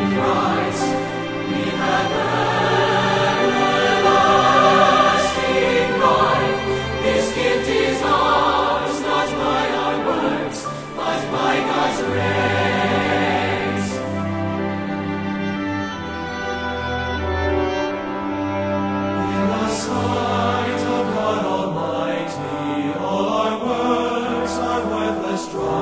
Christ we have everlasting life. This gift is ours, not by our works, but by God's grace. In the sight of God Almighty, all our works are worthless dross.